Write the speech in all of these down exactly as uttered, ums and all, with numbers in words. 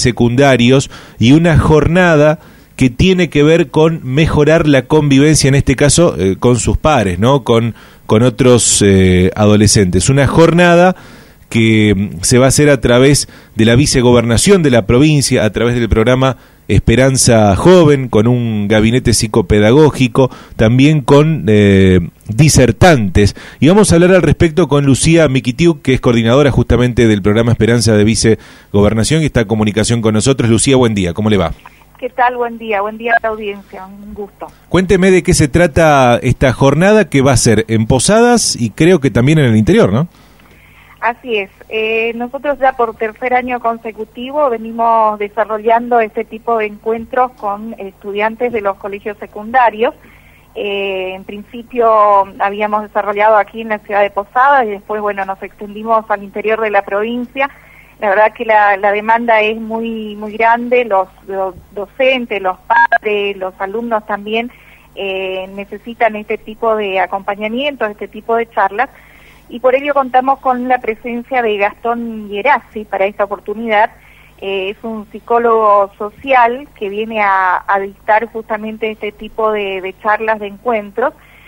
secundarios y una jornada que tiene que ver con mejorar la convivencia, en este caso, eh, con sus pares, ¿no? Con, con otros eh, adolescentes. Una jornada que se va a hacer a través de la vicegobernación de la provincia, a través del programa Esperanza Joven, con un gabinete psicopedagógico, también con eh, disertantes. Y vamos a hablar al respecto con Lucía Miquitiuk, que es coordinadora justamente del programa Esperanza de Vicegobernación y está en comunicación con nosotros. Lucía, buen día, ¿cómo le va? ¿Qué tal? Buen día, buen día a la audiencia, un gusto. Cuénteme de qué se trata esta jornada que va a ser en Posadas y creo que también en el interior, ¿no? Así es, eh, nosotros ya por tercer año consecutivo venimos desarrollando este tipo de encuentros con estudiantes de los colegios secundarios. Eh, en principio habíamos desarrollado aquí en la ciudad de Posadas y después, bueno, nos extendimos al interior de la provincia. La verdad que la, la demanda es muy muy grande, los, los docentes, los padres, los alumnos también eh, necesitan este tipo de acompañamiento, este tipo de charlas. Y por ello contamos con la presencia de Gastón Geraci para esta oportunidad. Eh, es un psicólogo social que viene a, a dictar justamente este tipo de, de charlas, de encuentros.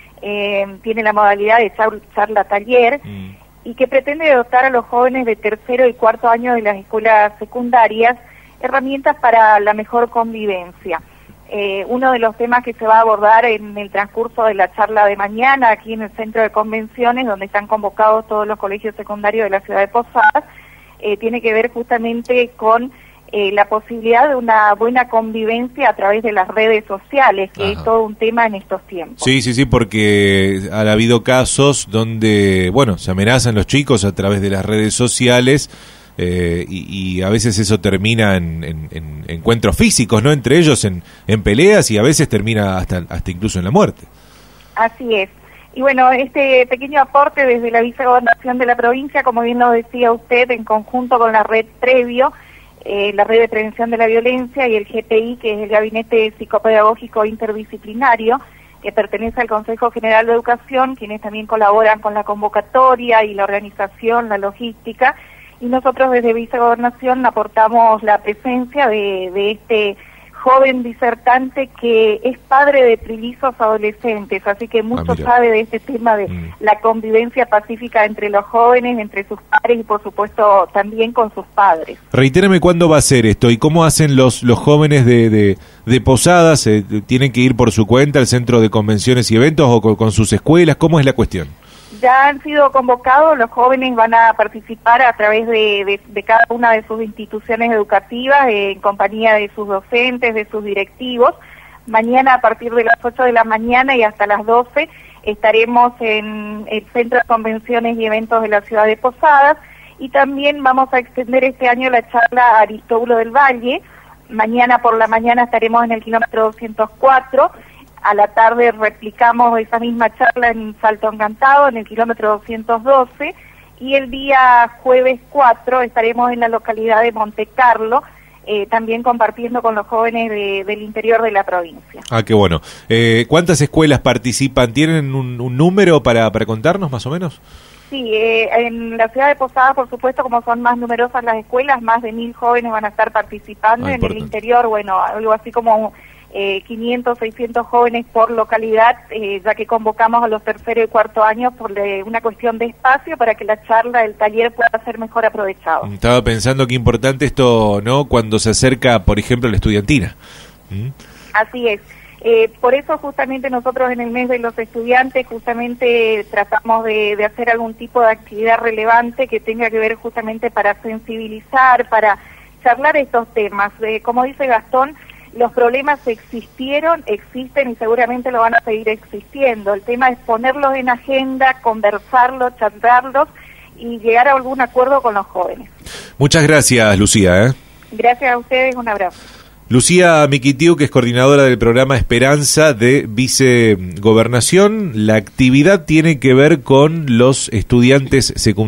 Eh, tiene la modalidad de char, charla taller mm. y que pretende dotar a los jóvenes de tercero y cuarto año de las escuelas secundarias herramientas para la mejor convivencia. Eh, uno de los temas que se va a abordar en el transcurso de la charla de mañana aquí en el Centro de Convenciones, donde están convocados todos los colegios secundarios de la ciudad de Posadas, eh, tiene que ver justamente con eh, la posibilidad de una buena convivencia a través de las redes sociales, que Ajá. es todo un tema en estos tiempos. Sí, sí, sí, porque ha habido casos donde, bueno, se amenazan los chicos a través de las redes sociales. Eh, y, y a veces eso termina en, en, en encuentros físicos, ¿no? Entre ellos en, en peleas y a veces termina hasta, hasta incluso en la muerte. Así es. Y bueno, este pequeño aporte desde la vicegobernación de la provincia, como bien lo decía usted, en conjunto con la red Previo, eh, la red de prevención de la violencia y el G P I, que es el Gabinete Psicopedagógico Interdisciplinario, que pertenece al Consejo General de Educación, quienes también colaboran con la convocatoria y la organización, la logística. Y nosotros desde Vicegobernación aportamos la presencia de, de este joven disertante que es padre de trillizos adolescentes, así que mucho ah, sabe de este tema de mm. la convivencia pacífica entre los jóvenes, entre sus padres y por supuesto también con sus padres. Reitérame cuándo va a ser esto y cómo hacen los los jóvenes de, de, de Posadas, eh, ¿tienen que ir por su cuenta al Centro de Convenciones y Eventos o con, con sus escuelas? ¿Cómo es la cuestión? Ya han sido convocados, los jóvenes van a participar a través de, de, de cada una de sus instituciones educativas, eh, en compañía de sus docentes, de sus directivos. Mañana a partir de las ocho de la mañana y hasta las doce estaremos en el Centro de Convenciones y Eventos de la ciudad de Posadas y también vamos a extender este año la charla a Aristóbulo del Valle. Mañana por la mañana estaremos en el kilómetro doscientos cuatro. A la tarde replicamos esa misma charla en Salto Encantado, en el kilómetro doscientos doce, y el día jueves cuatro estaremos en la localidad de Monte Carlo, eh, también compartiendo con los jóvenes de, del interior de la provincia. Ah, qué bueno. Eh, ¿Cuántas escuelas participan? ¿Tienen un, un número para, para contarnos, más o menos? Sí, eh, en la ciudad de Posadas, por supuesto, como son más numerosas las escuelas, más de mil jóvenes van a estar participando. Ah, en el interior, bueno, algo así como Eh, quinientos, seiscientos jóvenes por localidad, eh, ya que convocamos a los tercero y cuarto años por de una cuestión de espacio para que la charla, el taller pueda ser mejor aprovechado. Estaba pensando qué importante esto, ¿no? Cuando se acerca, por ejemplo, la estudiantina. ¿Mm? Así es. Eh, por eso justamente nosotros en el mes de los estudiantes justamente tratamos de, de hacer algún tipo de actividad relevante que tenga que ver justamente para sensibilizar, para charlar estos temas. Eh, como dice Gastón, los problemas existieron, existen y seguramente lo van a seguir existiendo. El tema es ponerlos en agenda, conversarlos, charlarlos y llegar a algún acuerdo con los jóvenes. Muchas gracias, Lucía. ¿eh? Gracias a ustedes, un abrazo. Lucía Miquitiuk, que es coordinadora del programa Esperanza de Vicegobernación. La actividad tiene que ver con los estudiantes secundarios.